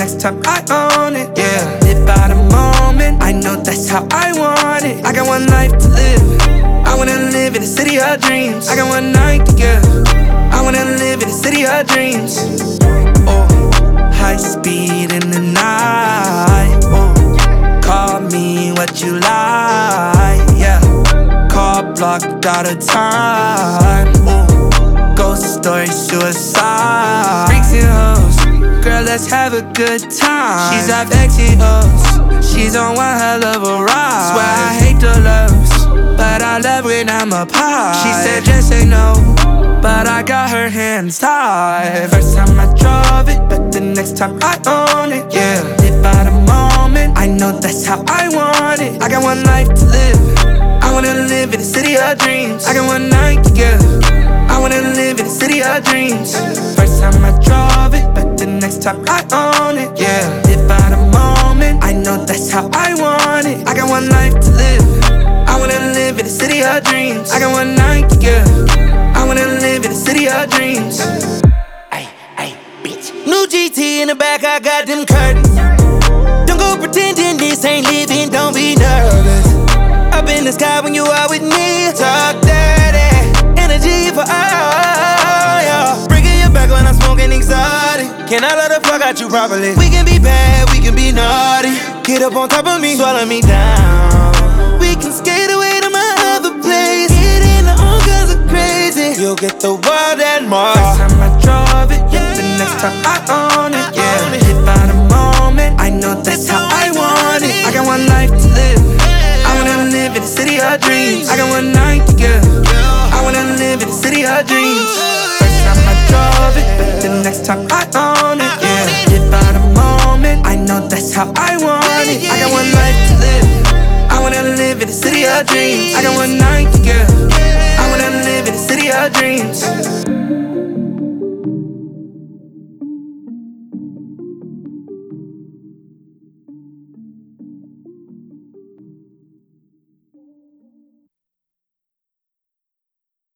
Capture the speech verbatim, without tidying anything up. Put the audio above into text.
next time I own it, yeah. Live by the moment, I know that's how I want it. I got one life to live, I wanna live in the city of dreams. I got one night to give, I wanna live in the city of dreams. Oh, high speed in the night. Oh, call me what you like, yeah. Call blocked out of time. Oh, ghost story, suicide. Freaks and hoes, girl, let's have a good time. She's off X-Os, she's on one hell of a ride. Swear I hate the loves, but I love when I'm up high. She said just say no, but I got her hands tied. First time I drove it, but the next time I own it, yeah. Live by the moment, I know that's how I want it. I got one life to live, I wanna live in the city of dreams. I got one night to give, I wanna live in the city of dreams. First time I drove it, but the next time I own it, yeah. Live by the moment, I know that's how I want it. I got one life to live, I wanna live in the city of dreams. I got one night to give, I wanna live in the city of dreams. Ay, ay, bitch. New G T in the back, I got them curtains. Don't go pretending this ain't living, don't be nervous. Up in the sky when you are with me, talk dirty. Energy for all, yeah. Bringing you back when I'm smoking exotic. Can I let the fuck out you properly? We can be bad, we can be naughty. Get up on top of me, swallow me down. We can skate away to my other place. Get into all kinds of crazy. You'll get the world and more. First time I drove it, yeah. The next time I own it, yeah. Live by the moment, I know that's how I want it. I got one life to live, I wanna live in the city of dreams. I got one night to give, I wanna live in the city of dreams. First time I drove it, but the next time I own it, yeah. Live by the moment, I know that's how I want it. I got one life to live, I wanna live in the city of dreams. I got one night to give, I wanna live in the city of dreams.